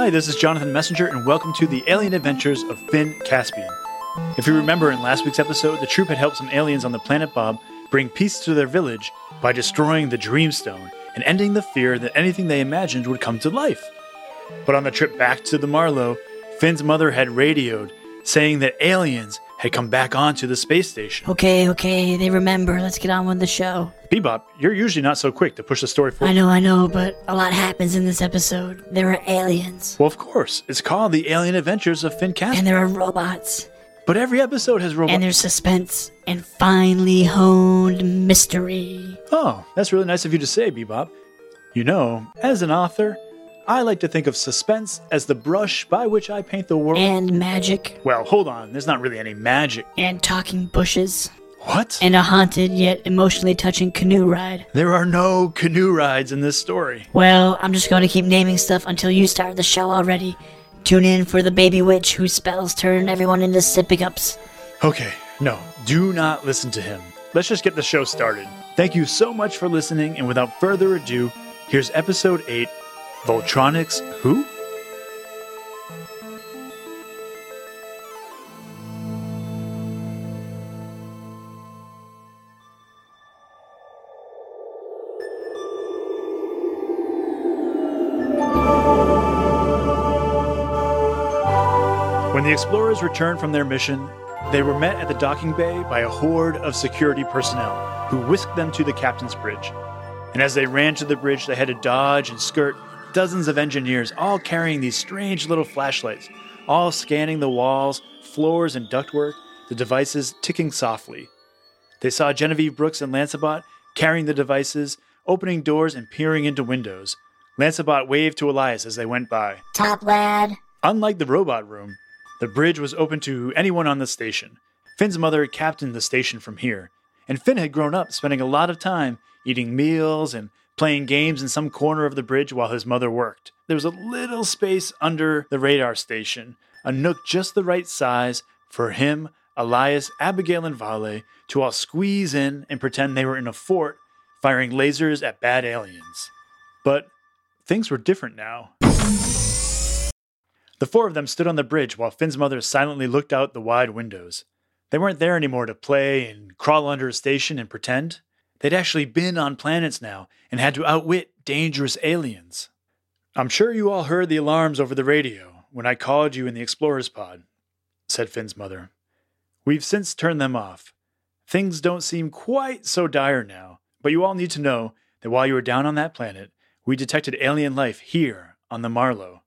Hi, this is Jonathan Messenger, and welcome to the alien adventures of Finn Caspian. If you remember in last week's episode, the troop had helped some aliens on the planet Bob bring peace to their village by destroying the Dreamstone and ending the fear that anything they imagined would come to life. But on the trip back to the Marlow, Finn's mother had radioed, saying that aliens had come back onto the space station. Okay, they remember. Let's get on with the show. Bebop, you're usually not so quick to push the story forward. I know, but a lot happens in this episode. There are aliens. Well, of course. It's called The Alien Adventures of Finn Caspian. And there are robots. But every episode has robots. And there's suspense and finely honed mystery. Oh, that's really nice of you to say, Bebop. You know, as an author, I like to think of suspense as the brush by which I paint the world. And magic. Well, hold on. There's not really any magic. And talking bushes. What? And a haunted yet emotionally touching canoe ride. There are no canoe rides in this story. Well, I'm just going to keep naming stuff until you start the show already. Tune in for the baby witch whose spells turn everyone into sippy cups. Okay, no, do not listen to him. Let's just get the show started. Thank you so much for listening, and without further ado, here's episode 8, Voltronics Who? When the explorers returned from their mission, they were met at the docking bay by a horde of security personnel who whisked them to the captain's bridge. And as they ran to the bridge, they had to dodge and skirt dozens of engineers, all carrying these strange little flashlights, all scanning the walls, floors, and ductwork, the devices ticking softly. They saw Genevieve Brooks and Lancebot carrying the devices, opening doors and peering into windows. Lancebot waved to Elias as they went by. Top lad. Unlike the robot room, the bridge was open to anyone on the station. Finn's mother captained the station from here, and Finn had grown up spending a lot of time eating meals and playing games in some corner of the bridge while his mother worked. There was a little space under the radar station, a nook just the right size for him, Elias, Abigail, and Vale to all squeeze in and pretend they were in a fort firing lasers at bad aliens. But things were different now. The four of them stood on the bridge while Finn's mother silently looked out the wide windows. They weren't there anymore to play and crawl under a station and pretend. They'd actually been on planets now and had to outwit dangerous aliens. "I'm sure you all heard the alarms over the radio when I called you in the Explorer's pod," said Finn's mother. "We've since turned them off. Things don't seem quite so dire now, but you all need to know that while you were down on that planet, we detected alien life here on the Marlow."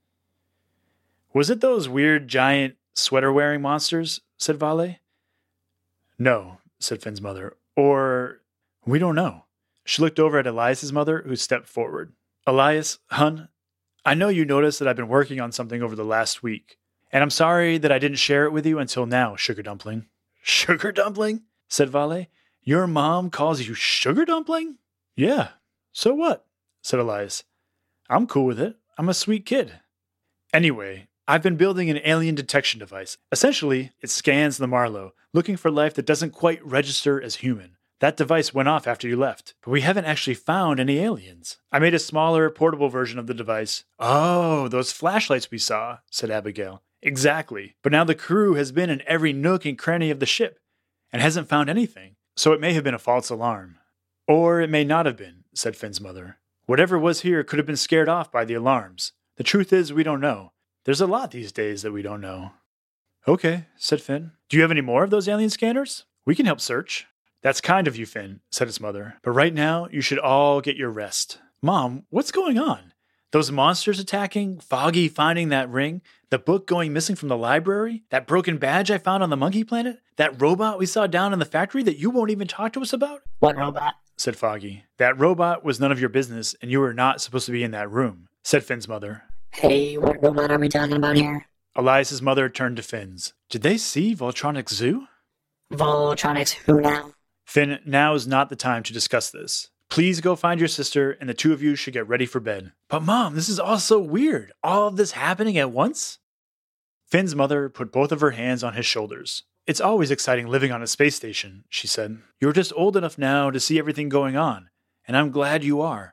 "Was it those weird giant sweater-wearing monsters?" said Vale. "No," said Finn's mother. "Or we don't know." She looked over at Elias's mother, who stepped forward. "Elias, hun, I know you noticed that I've been working on something over the last week, and I'm sorry that I didn't share it with you until now, Sugar Dumpling." "Sugar Dumpling?" said Vale. "Your mom calls you Sugar Dumpling?" "Yeah, so what?" said Elias. "I'm cool with it. I'm a sweet kid. Anyway, I've been building an alien detection device. Essentially, it scans the Marlow, looking for life that doesn't quite register as human. That device went off after you left, but we haven't actually found any aliens. I made a smaller, portable version of the device." "Oh, those flashlights we saw," said Abigail. "Exactly. But now the crew has been in every nook and cranny of the ship and hasn't found anything, so it may have been a false alarm." "Or it may not have been," said Finn's mother. "Whatever was here could have been scared off by the alarms. The truth is, we don't know. There's a lot these days that we don't know." "Okay," said Finn. "Do you have any more of those alien scanners? We can help search." "That's kind of you, Finn," said his mother. "But right now, you should all get your rest." "Mom, what's going on? Those monsters attacking, Foggy finding that ring, the book going missing from the library, that broken badge I found on the monkey planet, that robot we saw down in the factory that you won't even talk to us about?" What robot? said Foggy. "That robot was none of your business, and you were not supposed to be in that room," said Finn's mother. Hey, what robot are we talking about here? Elias's mother turned to Finn's. "Did they see Voltronics Zoo?" Voltronics who now? "Finn, now is not the time to discuss this. Please go find your sister, and the two of you should get ready for bed." "But Mom, this is all so weird. All of this happening at once?" Finn's mother put both of her hands on his shoulders. "It's always exciting living on a space station," she said. "You're just old enough now to see everything going on, and I'm glad you are.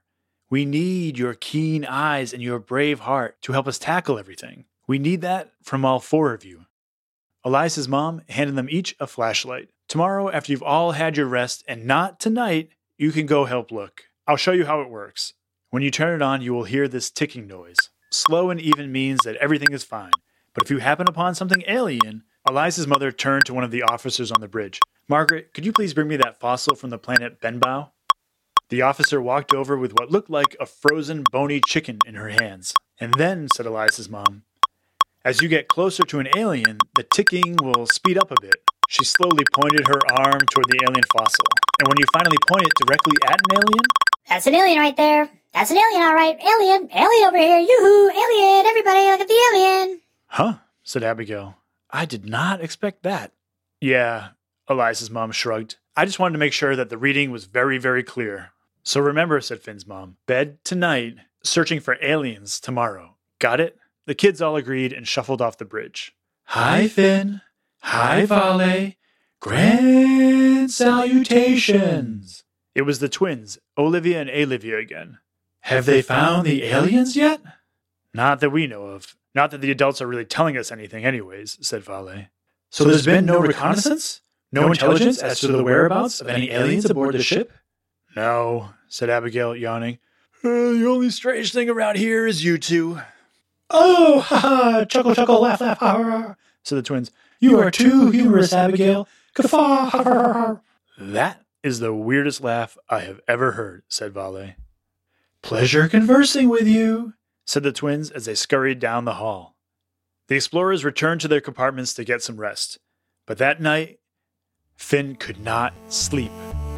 We need your keen eyes and your brave heart to help us tackle everything. We need that from all 4 of you. Elias's mom handed them each a flashlight. Tomorrow, after you've all had your rest, and not tonight, you can go help look. I'll show you how it works. When you turn it on, you will hear this ticking noise. Slow and even means that everything is fine. But if you happen upon something alien, Elias's mother turned to one of the officers on the bridge. Margaret, could you please bring me that fossil from the planet Benbow? The officer walked over with what looked like a frozen, bony chicken in her hands. And then, said Elias's mom, as you get closer to an alien, the ticking will speed up a bit. She slowly pointed her arm toward the alien fossil. And when you finally point it directly at an alien... That's an alien right there. That's an alien, all right. Alien. Alien over here. Yoo-hoo. Alien. Everybody, look at the alien. Huh? Said Abigail. I did not expect that. Yeah, Elias's mom shrugged. I just wanted to make sure that the reading was very, very clear. So remember, said Finn's mom, bed tonight, searching for aliens tomorrow. Got it? The kids all agreed and shuffled off the bridge. Hi, Finn. Hi, Vale. Grand salutations. It was the twins, Olivia and Alivia again. Have they found the aliens yet? Not that we know of. Not that the adults are really telling us anything anyways, said Vale. So there's been no reconnaissance? No intelligence as to the whereabouts of any aliens aboard the ship? No, said Abigail, yawning. The only strange thing around here is you two. Oh, ha ha, chuckle, chuckle, laugh, laugh, ha ha, said the twins. You are too humorous, Abigail. Guffaw, ha ha ha. That is the weirdest laugh I have ever heard, said Vale. Pleasure conversing with you, said the twins as they scurried down the hall. The explorers returned to their compartments to get some rest. But that night, Finn could not sleep.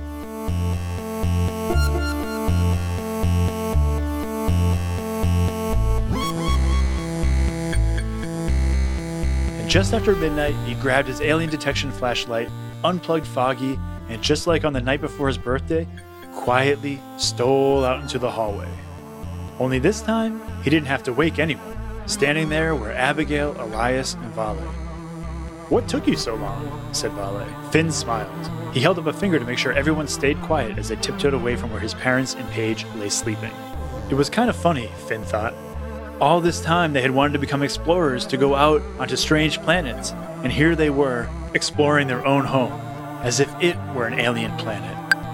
And just after midnight, he grabbed his alien detection flashlight, unplugged Foggy, and just like on the night before his birthday, quietly stole out into the hallway. Only this time, he didn't have to wake anyone, standing there were Abigail, Elias, and Vale. What took you so long? Said Vale. Finn smiled. He held up a finger to make sure everyone stayed quiet as they tiptoed away from where his parents and Paige lay sleeping. It was kind of funny, Finn thought. All this time they had wanted to become explorers to go out onto strange planets, and here they were, exploring their own home, as if it were an alien planet.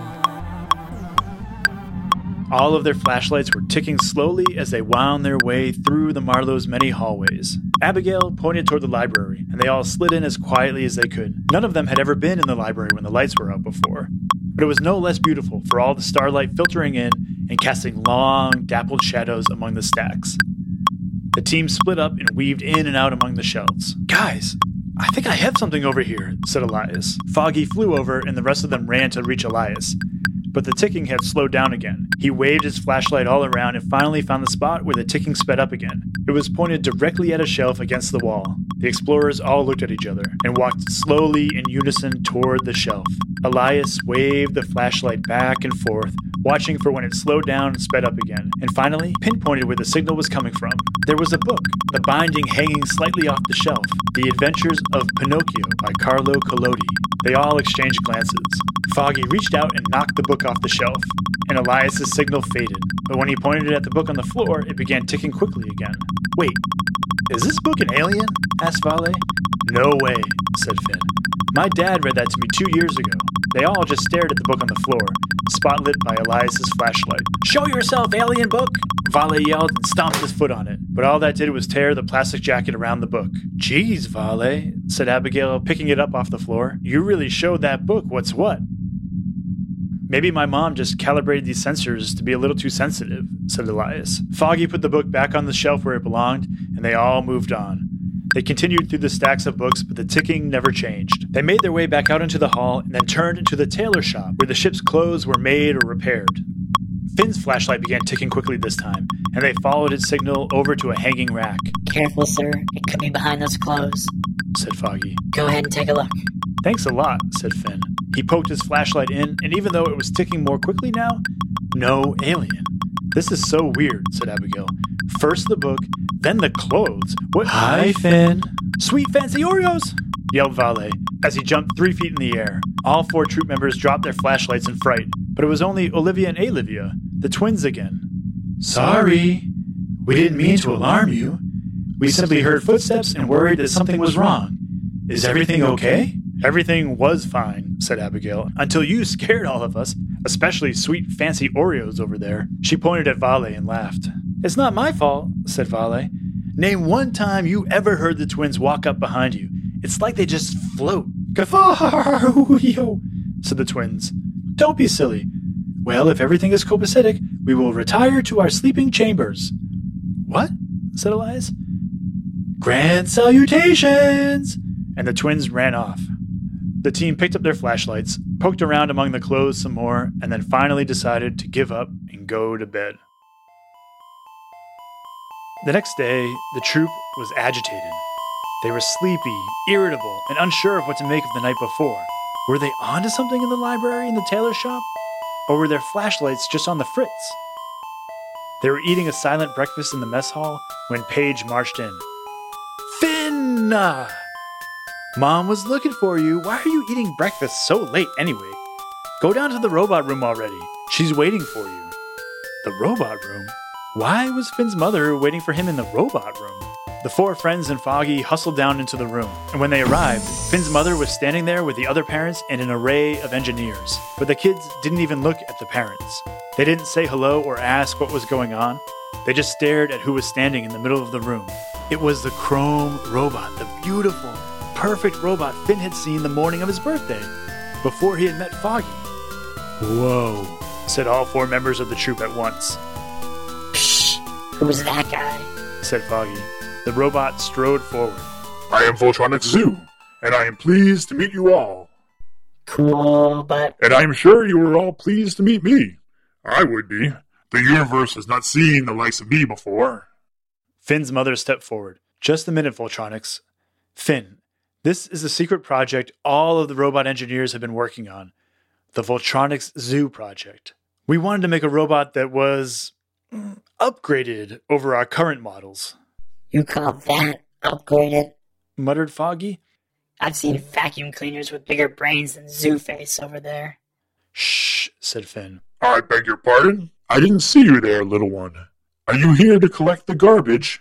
All of their flashlights were ticking slowly as they wound their way through the Marlowe's many hallways. Abigail pointed toward the library, and they all slid in as quietly as they could. None of them had ever been in the library when the lights were out before. But it was no less beautiful for all the starlight filtering in and casting long, dappled shadows among the stacks. The team split up and weaved in and out among the shelves. Guys, I think I have something over here, said Elias. Foggy flew over, and the rest of them ran to reach Elias. But the ticking had slowed down again. He waved his flashlight all around and finally found the spot where the ticking sped up again. It was pointed directly at a shelf against the wall. The explorers all looked at each other and walked slowly in unison toward the shelf. Elias waved the flashlight back and forth, watching for when it slowed down and sped up again, and finally pinpointed where the signal was coming from. There was a book, the binding hanging slightly off the shelf, The Adventures of Pinocchio by Carlo Collodi. They all exchanged glances. Foggy reached out and knocked the book off the shelf, and Elias's signal faded. But when he pointed it at the book on the floor, it began ticking quickly again. Wait, is this book an alien? Asked Vale. No way, said Finn. My dad read that to me 2 years ago. They all just stared at the book on the floor, spotlit by Elias's flashlight. Show yourself, alien book! Vale yelled and stomped his foot on it, but all that did was tear the plastic jacket around the book. Geez, Vale, said Abigail, picking it up off the floor. You really showed that book what's what. Maybe my mom just calibrated these sensors to be a little too sensitive, said Elias. Foggy put the book back on the shelf where it belonged, and they all moved on. They continued through the stacks of books, but the ticking never changed. They made their way back out into the hall and then turned into the tailor shop, where the ship's clothes were made or repaired. Finn's flashlight began ticking quickly this time, and they followed its signal over to a hanging rack. Careful, sir. It could be behind those clothes, said Foggy. Go ahead and take a look. Thanks a lot, said Finn. He poked his flashlight in, and even though it was ticking more quickly now, no alien. This is so weird, said Abigail. First the book, then the clothes. What? Hi, Finn. Sweet fancy Oreos, yelled Vale as he jumped 3 feet in the air. All 4 troop members dropped their flashlights in fright, but it was only Olivia and Alivia, the twins again. Sorry. We didn't mean to alarm you. We simply heard footsteps and worried that something was wrong. Is everything okay? Everything was fine, said Abigail, until you scared all of us, especially sweet fancy Oreos over there. She pointed at Vale and laughed. It's not my fault, said Vale. Name one time you ever heard the twins walk up behind you. It's like they just float. Gaffaroo, said the twins. Don't be silly. Well, if everything is copacetic, we will retire to our sleeping chambers. What? Said Elias. Grand salutations! And the twins ran off. The team picked up their flashlights, poked around among the clothes some more, and then finally decided to give up and go to bed. The next day, the troop was agitated. They were sleepy, irritable, and unsure of what to make of the night before. Were they onto something in the library and the tailor shop? Or were their flashlights just on the fritz? They were eating a silent breakfast in the mess hall when Paige marched in. Finn! Mom was looking for you. Why are you eating breakfast so late anyway? Go down to the robot room already. She's waiting for you. The robot room? Why was Finn's mother waiting for him in the robot room? The four friends and Foggy hustled down into the room, and when they arrived, Finn's mother was standing there with the other parents and an array of engineers. But the kids didn't even look at the parents. They didn't say hello or ask what was going on. They just stared at who was standing in the middle of the room. It was the Chrome robot, the beautiful, perfect robot Finn had seen the morning of his birthday, before he had met Foggy. Whoa, said all four members of the troop at once. Psh, who's that guy? Said Foggy. The robot strode forward. I am Voltronics Zoo, and I am pleased to meet you all. Cool, but... And I am sure you are all pleased to meet me. I would be. The universe has not seen the likes of me before. Finn's mother stepped forward. Just a minute, Voltronics. Finn, this is a secret project all of the robot engineers have been working on. The Voltronics Zoo project. We wanted to make a robot that was upgraded over our current models. You call that upgraded? Muttered Foggy. I've seen vacuum cleaners with bigger brains than Zoo Face over there. Shh, said Finn. I beg your pardon? I didn't see you there, little one. Are you here to collect the garbage?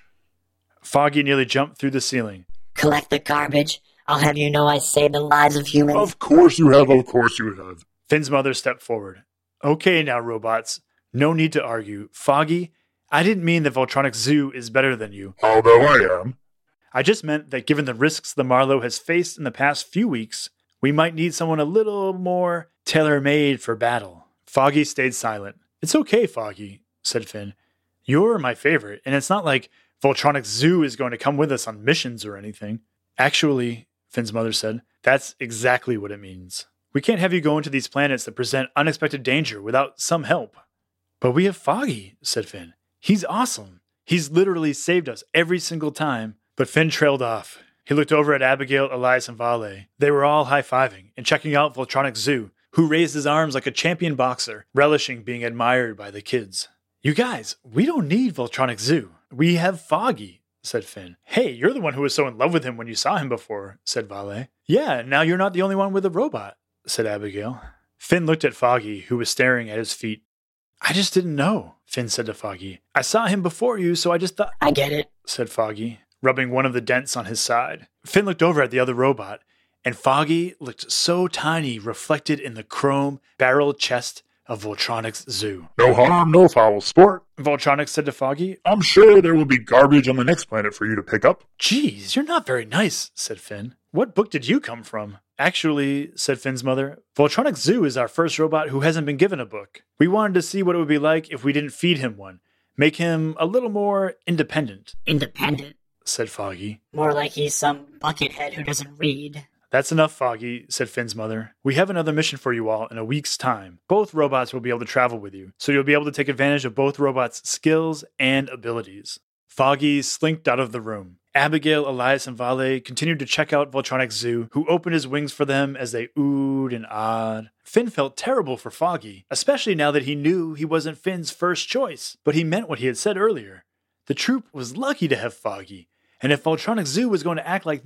Foggy nearly jumped through the ceiling. Collect the garbage? I'll have you know I saved the lives of humans. Of course you have, of course you have. Finn's mother stepped forward. Okay now, robots. No need to argue. Foggy, I didn't mean that Voltronics Zoo is better than you. Although I am. I just meant that given the risks the Marlowe has faced in the past few weeks, we might need someone a little more tailor-made for battle. Foggy stayed silent. It's okay, Foggy, said Finn. You're my favorite, and it's not like Voltronics Zoo is going to come with us on missions or anything. Actually, Finn's mother said, that's exactly what it means. We can't have you go into these planets that present unexpected danger without some help. But we have Foggy, said Finn. He's awesome. He's literally saved us every single time. But Finn trailed off. He looked over at Abigail, Elias, and Vale. They were all high-fiving and checking out Voltronics Zoo, who raised his arms like a champion boxer, relishing being admired by the kids. You guys, we don't need Voltronics Zoo. We have Foggy, said Finn. Hey, you're the one who was so in love with him when you saw him before, said Vale. Yeah, now you're not the only one with a robot, said Abigail. Finn looked at Foggy, who was staring at his feet. I just didn't know, Finn said to Foggy. I saw him before you, so I just thought... I get it, said Foggy, rubbing one of the dents on his side. Finn looked over at the other robot, and Foggy looked so tiny reflected in the chrome barrel chest of Voltronics Zoo. No harm, no foul, sport. Voltronics said to Foggy. I'm sure there will be garbage on the next planet for you to pick up. Geez, you're not very nice, said Finn. What book did you come from? Actually, said Finn's mother, Voltronics Zoo is our first robot who hasn't been given a book. We wanted to see what it would be like if we didn't feed him one. Make him a little more independent. Independent? Said Foggy. More like he's some buckethead who doesn't read. That's enough, Foggy, said Finn's mother. We have another mission for you all in a week's time. Both robots will be able to travel with you, so you'll be able to take advantage of both robots' skills and abilities. Foggy slinked out of the room. Abigail, Elias, and Vale continued to check out Voltronics Zoo, who opened his wings for them as they oohed and awed. Finn felt terrible for Foggy, especially now that he knew he wasn't Finn's first choice, but he meant what he had said earlier. The troop was lucky to have Foggy, and if Voltronics Zoo was going to act like that,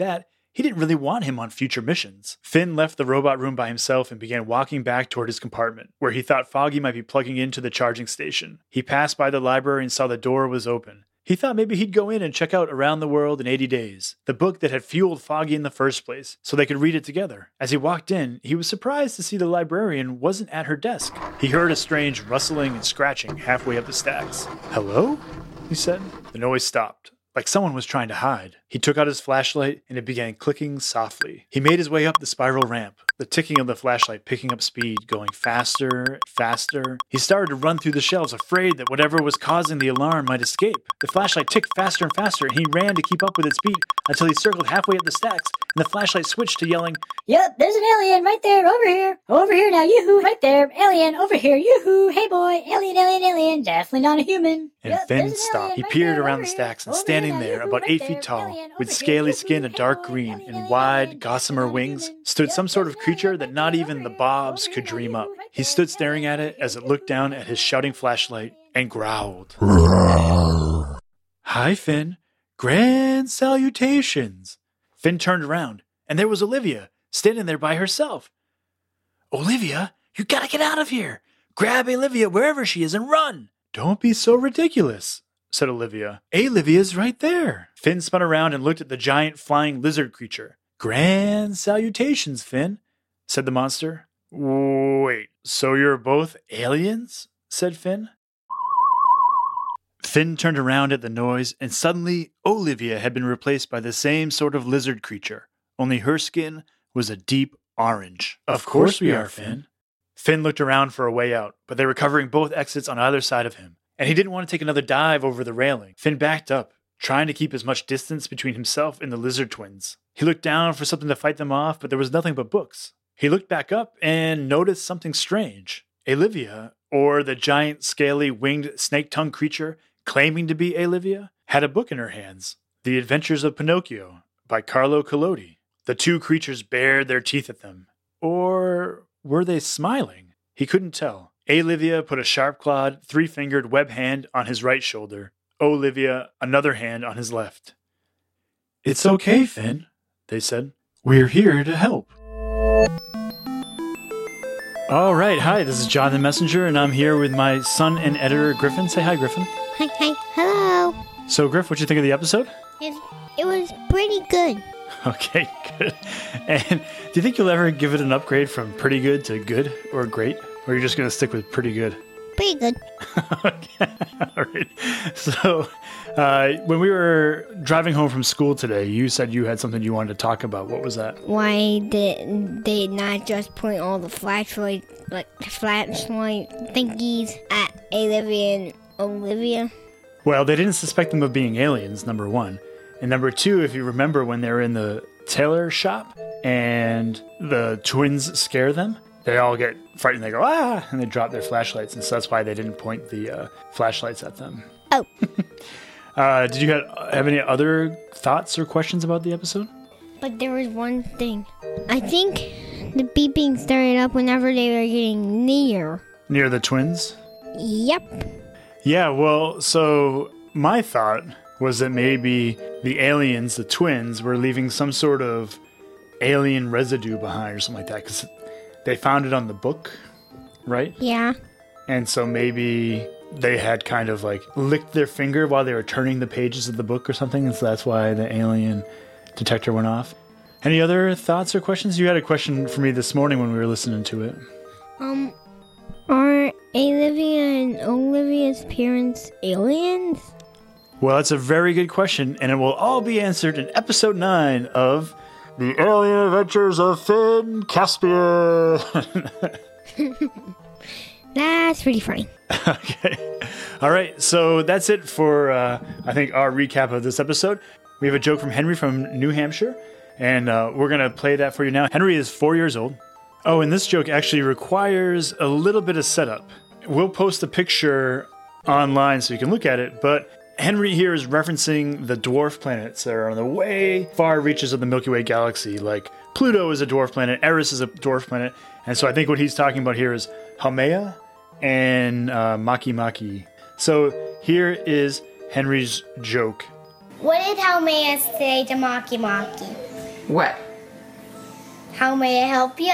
He didn't really want him on future missions. Finn left the robot room by himself and began walking back toward his compartment, where he thought Foggy might be plugging into the charging station. He passed by the library and saw the door was open. He thought maybe he'd go in and check out Around the World in 80 Days, the book that had fueled Foggy in the first place, so they could read it together. As he walked in, he was surprised to see the librarian wasn't at her desk. He heard a strange rustling and scratching halfway up the stacks. "Hello?" he said. The noise stopped, like someone was trying to hide. He took out his flashlight and it began clicking softly. He made his way up the spiral ramp, the ticking of the flashlight picking up speed, going faster and faster. He started to run through the shelves, afraid that whatever was causing the alarm might escape. The flashlight ticked faster and faster, and he ran to keep up with its beat until he circled halfway up the stacks, and the flashlight switched to yelling, Yep, there's an alien right there, over here. Over here now, yoo-hoo, right there. Alien, over here, yoo-hoo. Hey boy, alien, alien, alien. Definitely not a human. And Finn stopped. He peered around the stacks, and standing there, about 8 feet tall, with scaly skin of dark green and wide, gossamer wings, stood some sort of creature that not even the Bobs could dream up. He stood staring at it as it looked down at his shouting flashlight and growled. "Hi, Finn. Grand salutations." Finn turned around, and there was Olivia, standing there by herself. "Olivia, you gotta get out of here. Grab Olivia wherever she is and run." "Don't be so ridiculous," said Olivia. "Olivia's right there." Finn spun around and looked at the giant flying lizard creature. "Grand salutations, Finn," said the monster. "Wait, so you're both aliens?" said Finn. Finn turned around at the noise, and suddenly Olivia had been replaced by the same sort of lizard creature, only her skin was a deep orange. "Of course we are, Finn." Finn looked around for a way out, but they were covering both exits on either side of him, and he didn't want to take another dive over the railing. Finn backed up, trying to keep as much distance between himself and the lizard twins. He looked down for something to fight them off, but there was nothing but books. He looked back up and noticed something strange. Olivia, or the giant, scaly, winged, snake-tongued creature claiming to be Olivia, had a book in her hands, The Adventures of Pinocchio by Carlo Collodi. The two creatures bared their teeth at them. Or were they smiling? He couldn't tell. Olivia put a sharp-clawed, three-fingered web hand on his right shoulder. Olivia, another hand on his left. "It's okay, Finn," they said. "We're here to help." All right, hi, this is Jonathan Messenger, and I'm here with my son and editor, Griffin. Say hi, Griffin. Hi, hello. So, Griff, what'd you think of the episode? It was pretty good. Okay, good. And do you think you'll ever give it an upgrade from pretty good to good or great? Or you're just going to stick with pretty good? Pretty good. Okay, all right. So, when we were driving home from school today, you said you had something you wanted to talk about. What was that? Why did they not just point all the flashlight thingies at Olivia and Olivia? Well, they didn't suspect them of being aliens, number one. And number two, if you remember when they were in the tailor shop and the twins scare them, they all get frightened. They go, "Ah!" and they drop their flashlights. And so that's why they didn't point the flashlights at them. Oh. Did you have any other thoughts or questions about the episode? But there was one thing. I think the beeping started up whenever they were getting near. Near the twins? Yep. Yeah, well, so my thought was that maybe the aliens, the twins, were leaving some sort of alien residue behind or something like that, because they found it on the book, right? Yeah. And so maybe they had kind of like licked their finger while they were turning the pages of the book or something, and so that's why the alien detector went off. Any other thoughts or questions? You had a question for me this morning when we were listening to it. Are Olivia and Olivia's parents aliens? Well, that's a very good question, and it will all be answered in episode 9 of The Alien Adventures of Finn Caspian. That's pretty funny. Okay. All right, so that's it for, I think, our recap of this episode. We have a joke from Henry from New Hampshire, and we're going to play that for you now. Henry is 4 years old. Oh, and this joke actually requires a little bit of setup. We'll post a picture online so you can look at it, but Henry here is referencing the dwarf planets that are on the way far reaches of the Milky Way galaxy. Like Pluto is a dwarf planet, Eris is a dwarf planet, and so I think what he's talking about here is Haumea and Maki Maki. So here is Henry's joke. What did Haumea say to Maki Maki? What? How may I help you?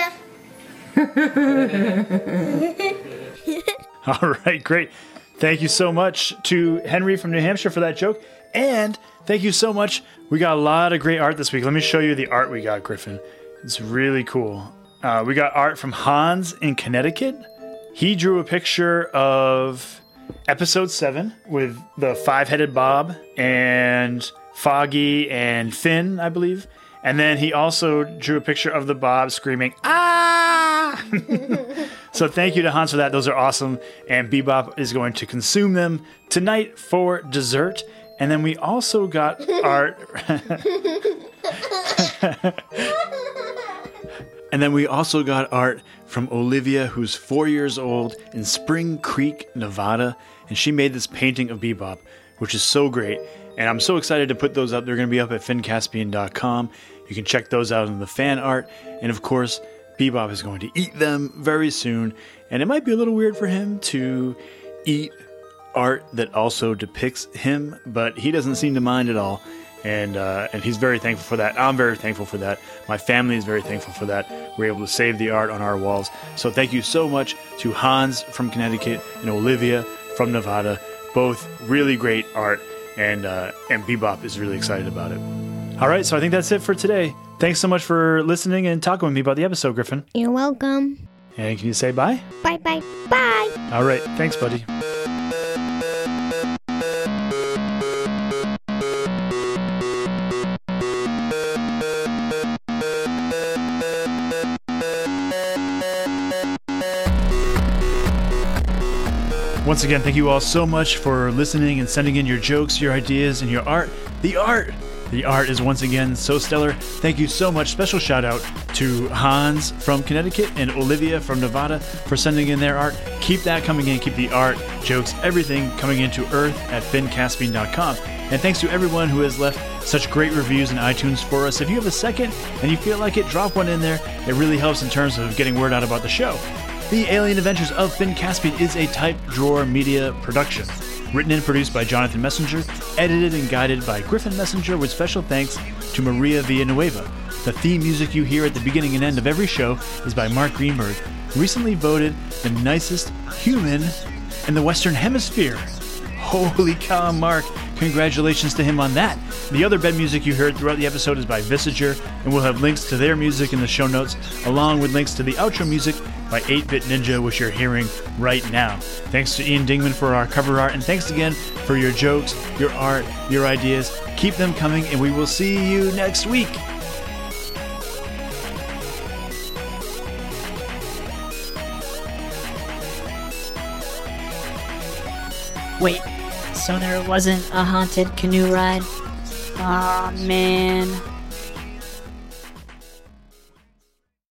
All right, great. Thank you so much to Henry from New Hampshire for that joke. And thank you so much. We got a lot of great art this week. Let me show you the art we got, Griffin. It's really cool. We got art from Hans in Connecticut. He drew a picture of episode 7 with the 5-headed Bob and Foggy and Finn, I believe. And then he also drew a picture of the Bob screaming, "Ah!" So thank you to Hans for that. Those are awesome. And Bebop is going to consume them tonight for dessert. And then we also got art. And then we also got art from Olivia, who's 4 years old, in Spring Creek, Nevada. And she made this painting of Bebop, which is so great. And I'm so excited to put those up. They're going to be up at finncaspian.com. You can check those out in the fan art. And of course, Bebop is going to eat them very soon. And it might be a little weird for him to eat art that also depicts him, but he doesn't seem to mind at all. And he's very thankful for that. I'm very thankful for that. My family is very thankful for that. We're able to save the art on our walls. So thank you so much to Hans from Connecticut and Olivia from Nevada. Both really great art, and Bebop is really excited about it. All right, so I think that's it for today. Thanks so much for listening and talking with me about the episode, Griffin. You're welcome. And can you say bye? Bye, bye, bye. All right, thanks, buddy. Once again, thank you all so much for listening and sending in your jokes, your ideas, and your art. The art is once again so stellar. Thank you so much. Special shout out to Hans from Connecticut and Olivia from Nevada for sending in their art. Keep that coming in. Keep the art, jokes, everything coming into Earth at finncaspian.com. And thanks to everyone who has left such great reviews in iTunes for us. If you have a second and you feel like it, drop one in there. It really helps in terms of getting word out about the show. The Alien Adventures of Finn Caspian is a Type Drawer Media production. Written and produced by Jonathan Messenger, edited and guided by Griffin Messenger, with special thanks to Maria Villanueva. The theme music you hear at the beginning and end of every show is by Mark Greenberg, recently voted the nicest human in the Western Hemisphere. Holy cow, Mark. Congratulations to him on that. The other bed music you heard throughout the episode is by Visager, and we'll have links to their music in the show notes, along with links to the outro music by 8-Bit Ninja, which you're hearing right now. Thanks to Ian Dingman for our cover art, and thanks again for your jokes, your art, your ideas. Keep them coming, and we will see you next week. Wait, so there wasn't a haunted canoe ride? Aw, man.